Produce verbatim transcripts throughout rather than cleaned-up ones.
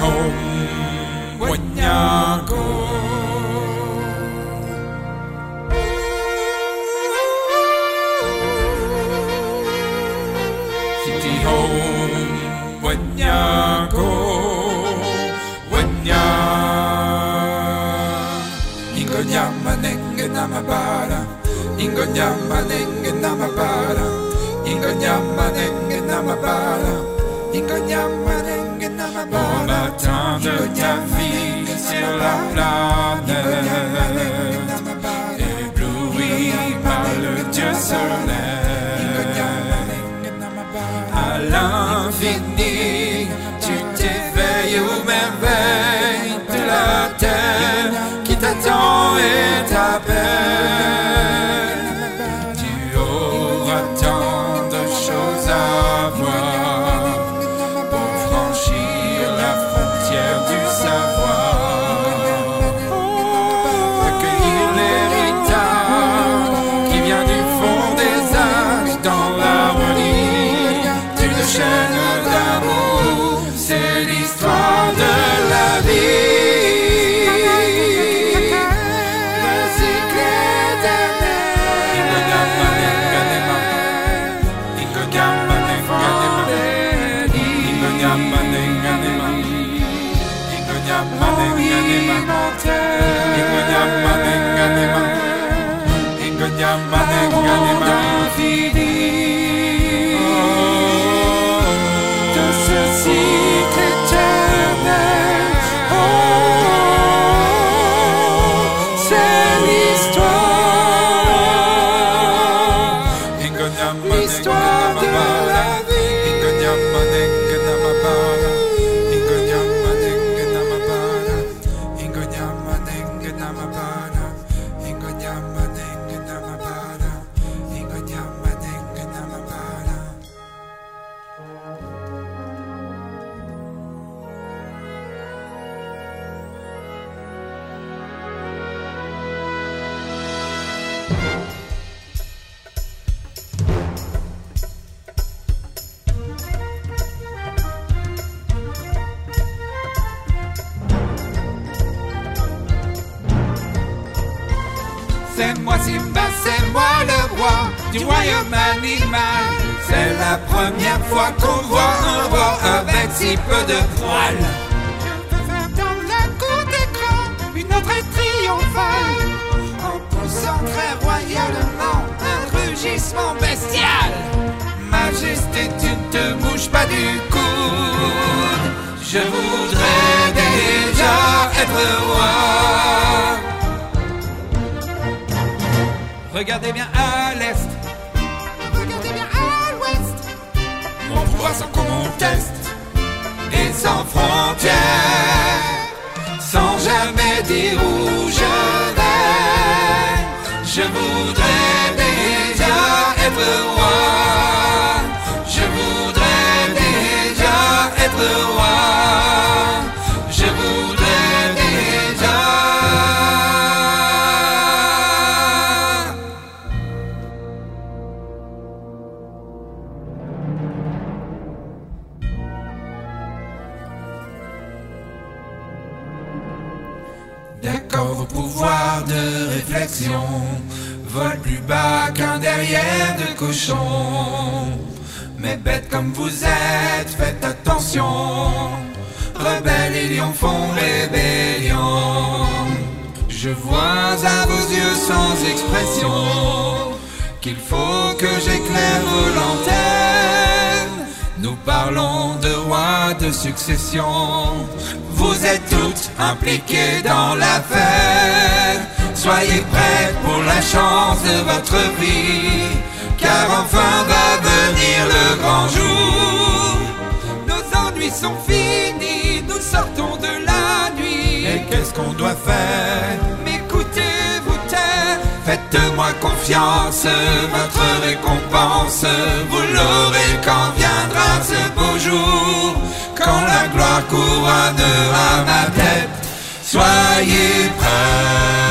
home when you go. City home when you go, when you Ingonyama nenge namabara, Ingonyama nenge namabara, Ingonyama nenge namabara, Ingonyama nenge namabara. Au matin de ta vie sur la planète, ébloui par le Dieu soleil, à l'infini, tu t'éveilles aux merveilles de la terre qui t'attend et t'appelle. Tu auras tant de choses à voir pour franchir la frontière du savoir, accueillir l'héritage qui vient du fond des âges dans l'harmonie d'une chaîne d'amour. C'est l'histoire de la vie. De ce cycle éternel, oh, c'est l'histoire, l'histoire de la vie. C'est moi Simba, c'est moi le roi du royaume animal. C'est la première fois qu'on voit un roi avec si peu de poils. Je peux faire dans la cour d'écran une entrée triomphale, en poussant très royalement un rugissement bestial. Majesté, tu ne te bouges pas du coude. Je voudrais déjà être roi. Regardez bien à l'est, regardez bien à l'ouest. Mon pouvoir sans conteste et sans frontières, sans jamais dire où je vais. Je voudrais déjà être roi. Je voudrais déjà être roi. Je voudrais déjà. D'accord, vos pouvoirs de réflexion volent plus bas qu'un derrière de cochon. Mais bêtes comme vous êtes, faites attention. Rebelles et lions font rébellion. Je vois à vos yeux sans expression qu'il faut que j'éclaire vos lanternes. Nous parlons de rois de succession. Vous êtes toutes impliquées dans l'affaire. Soyez prêtes pour la chance de votre vie, car enfin va venir le grand jour. Nos ennuis sont finis, nous sortons de la nuit. Et qu'est-ce qu'on doit faire? M'écoutez, vous taire. Faites-moi confiance, votre récompense, vous l'aurez quand viendra ce beau jour, quand la gloire couronnera ma tête. Soyez prêts.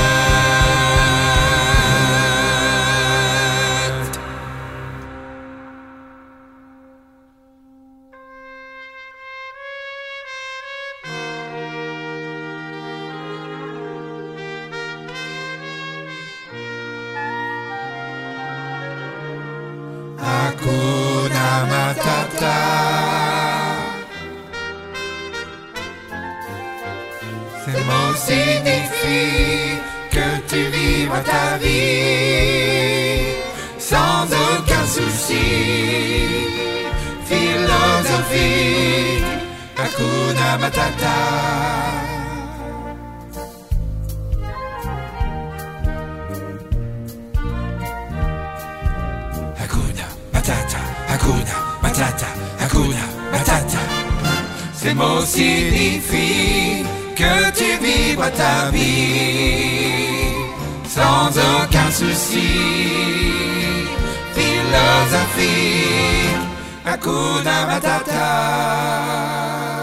magnifique, Hakuna Matata. Hakuna Matata, Hakuna Matata, Hakuna Matata. Ces mots signifient que tu vivras ta vie sans aucun souci. Philosophie, Hakuna Matata.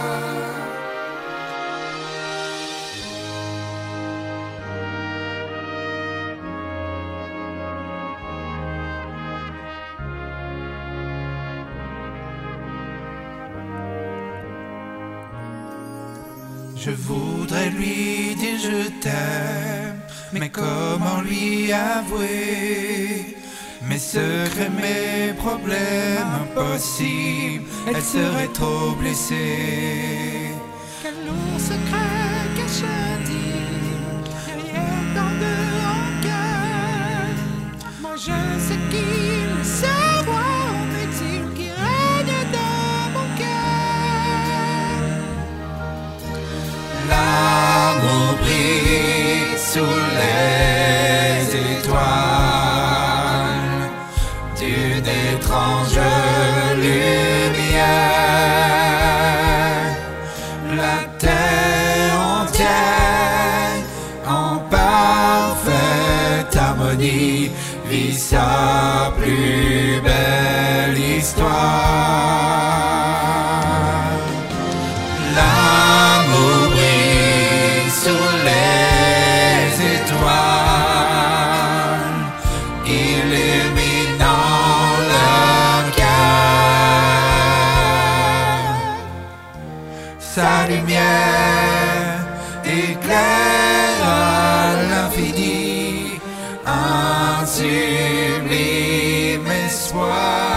Je voudrais lui dire je t'aime, mais comment lui avouer mes secrets, mes problèmes impossibles, elle serait trop blessée. Quel lourd secret cache-t-il derrière tant de rancœur? Moi je sais qu'il le savoir, mais il qui règne dans mon cœur. L'amour brille sous les étoiles d'une étrange lumière. La terre entière en parfaite harmonie vit sa plus belle histoire. L'amour brille sous les étoiles, illuminant leur cœur. Sa lumière éclaire à l'infini un sublime espoir.